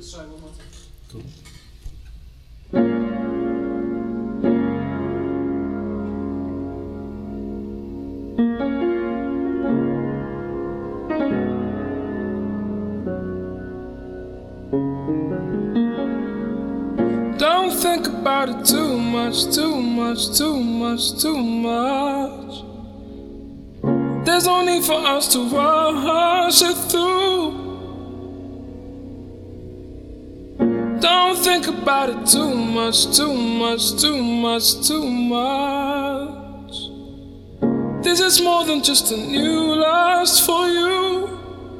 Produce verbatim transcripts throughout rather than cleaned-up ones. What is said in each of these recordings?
Let's try one more time. Cool. Don't think about it too much, too much, too much, too much. There's no need for us to rush it through. Don't think about it too much, too much, too much, too much. This is more than just a new lust for you.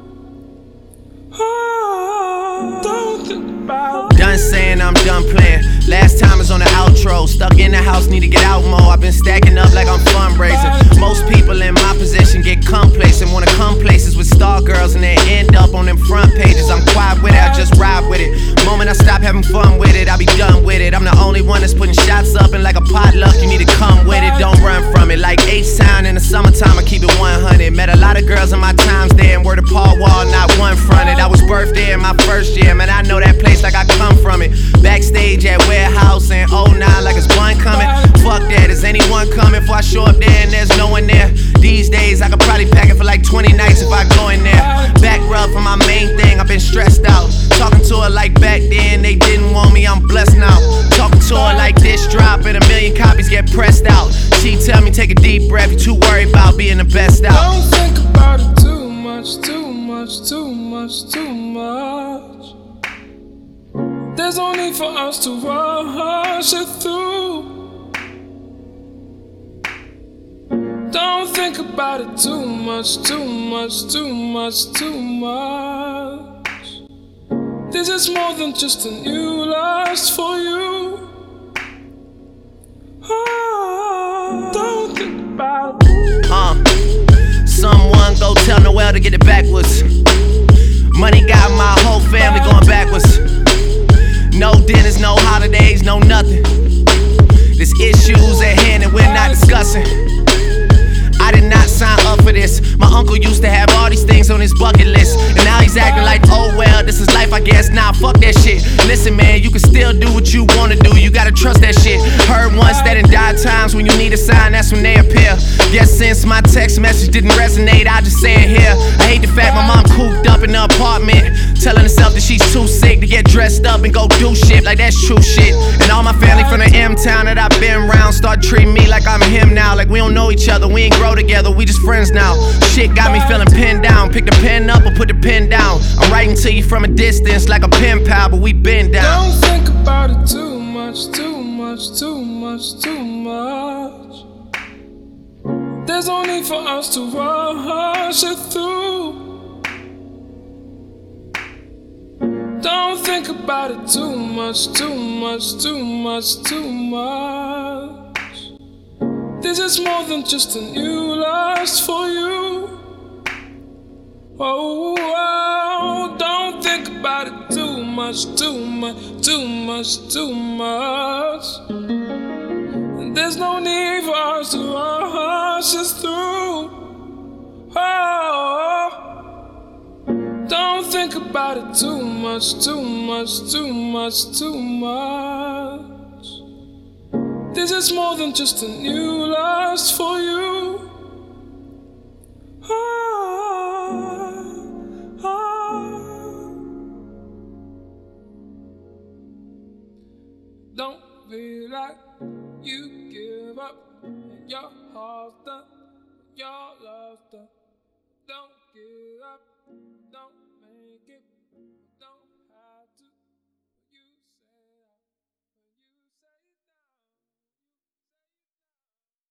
Oh, don't think about it. Done saying I'm done playing. Last time is on the outro. Stuck in the house, need to get out more. I've been stacking up like I'm fundraising. Most people in my position get complacent, wanna come places with star girls and then end up on them front pages. I'm quiet with it, I just ride with it. Moment I stop having fun with it, I be done with it. I'm the only one that's putting shots up, and like a potluck, you need to come with it. Don't run from it. Like H-Town in the summertime, I keep it one hundred. Met a lot of girls in my times there, and word to Paul Wall, not one fronted. I was birthed there in my first year, man, I know that place like I come from it. Backstage at Warehouse in oh nine like it's one coming. Fuck that, is anyone coming? Before I show up there and there's no one there. These days I could probably pack it for like twenty nights if I go in there. Back rub for my main thing, I've been stressed out. Talking to her like back then, they didn't want me, I'm blessed now. Talking to her like this drop and a million copies get pressed out. She tell me take a deep breath, you too worried about being the best out. Don't think about it too much, too much, too much, too much. There's no need for us to rush it through. Don't think about it too much, too much, too much, too much. This is more than just a new lust for you. Oh, don't think about it. Uh, someone go tell Noel to get it backwards. Money got my whole family going backwards. No dinners, no holidays, no nothing. There's issues at hand and we're not discussing. I did not sign up for this. My uncle used to have all these things on his bucket list, and now he's acting like, oh well, this is life I guess. Nah, fuck that shit. Listen man, you can still do what you wanna do, you gotta trust that shit. Heard once that in dire times when you need a sign, that's when they appear. Guess since my text message didn't resonate, I just say it here. I hate the fact my mom cooped up in the apartment, telling herself that she's too sick to get dressed up and go do shit like that's true shit. And all my family from the M-town that I've been around start treating me like I'm him now. Like we don't know each other, we ain't grow together, we just friends now. Shit got me feeling pinned down. Pick the pen up or put the pen down. I'm writing to you from a distance like a pen pal, but we been down. Don't think about it too much, too much, too much, too much. There's no need for us to rush it through. Don't think about it too much, too much, too much, too much. This is more than just a new lust for you. Oh, oh, don't think about it too much, too much, too much, too much. There's no need for us to rush this through. Oh, don't think about it too much, too much, too much, too much. This is more than just a new lust for you. Oh, oh. Don't feel like you give up and your heart's done, your love's done. Don't give up, don't make it.